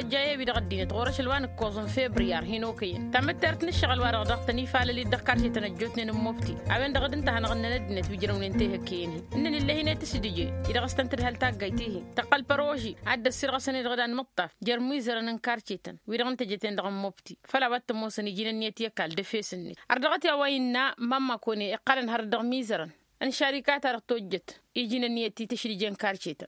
جاي بيدغدين تغورش الوان كوزن فبراير هينوكين تمترت نشغل ورا ضغطني فال اللي دكرتي تنجوتني نموبتي عبين دغد انت هنغنى ندنت بيجرون انتهى كيني ان اللي هنا تسدجي اذا غستنتر هل تاقيتيه تقل بروجي عد السرغه سنه غدان مطف جرميزر ننكارتيتن ويرغن تجتين دغم موبتي فلا بات موسن يجينا نيتي كال دفيسني اردغتي وينا ماما كوني قرن هر دغميزرن ان شركات رتوجت يجينا نيتي تشري جن كارتيتن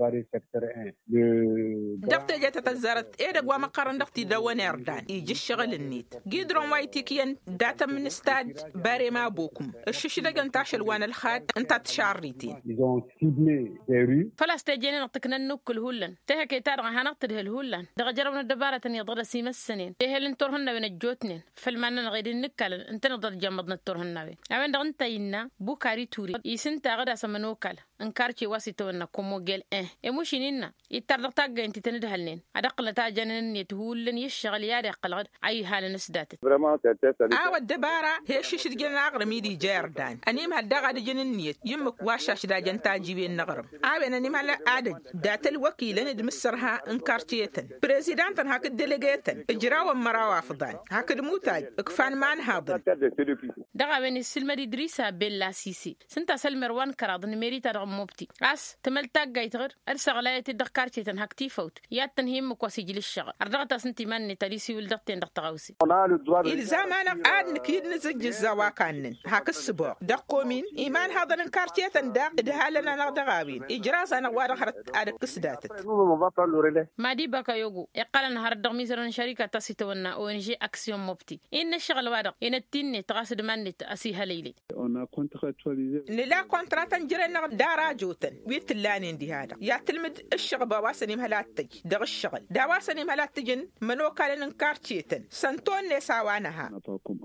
دقت جت تزارت إيرج وما قارن دقتي دوان أردان يجي الشغل النيت جدرون وايتيكيان داتا من استاد باري ما بوكم الشيش دقن تاشل وان الخاد انت تشاريتين فلا استجينا نقتكنا النوكل هولن تهكي تارغ هنقتده الهولن دغ جربنا الدبارة يضل سيم السنين تهل انتورهن بين الجوتنين فالمانا غير النكال انت نضل جمضنا التورهن بين عوين دغ انتينا بوكاري توري يسنتا غدا سمنوكال انكارتي واسيتونا كومو جيل إموشيننا يتردق أنت تندهلنين أدقل تاجنن يتهولن يشغل يا دقل أي حال نسدات. الدبارة هي شيش جن أغرم يدي جاردان أنيم هالدغا جننيت يمك واشاش دا جن تاجيبين نغرم. أنيم على عدد دات الوكيل ندمسرها انكارتيتن. بريزيدانتن هاك الدليجيتن إجراوا مراوا فضان هاك الموتاج إكفان مان هاضر. دغا بين السلمة إدريسا بيلا سيسي سنتا سلمر وان كراد نميري ترغم موبتي. أس تملتاق جايتغر أرسغلاية الدكارتي تنهكتي فوت يا تنهيم مكوسي الشغل أردغت سنتي من تريسي ولدقتين دقتغوسي إلزام أنا قاعد نكيد نزج الزواكانن هاك السبوع دقومين إيمان هذا الكارتي تندق إدهالنا نغدغاوين إجراس أنا وارخرت على قصداتت ما دي بكا يوغو يقال نهار الدغميزرن شركة تسيتونا ONG أكسيون موبتي إن الشغل وارق إن التيني تغاسد منت أسيها ليلي لا كونتراتن جرنا دارا جوتن ويتلانين دي هذا يا تلمد الشغل بواسني مهلاتج دغ الشغل دواسني مهلاتجن منو كان انكارتيتن سنتون نساوانها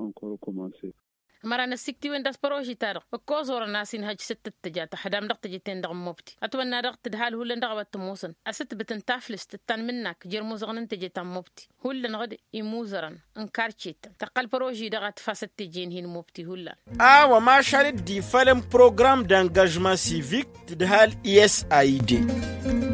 مرة نسيكتي وين داس بروجي تارق وكوزور ناسين هاج ستة تجات حدام دقت جتين دغ موبتي أتونا دقت دهال هولن دغ وتموسن أست بتنتافلس تتن منك جرموزغن انت جتان موبتي هولن غد يموزرن انكارتيتن تقل بروجي دغت فاست تجين هين موبتي هولن وما شارد دي فلم بروغرام d'engagement civique دهال ESAID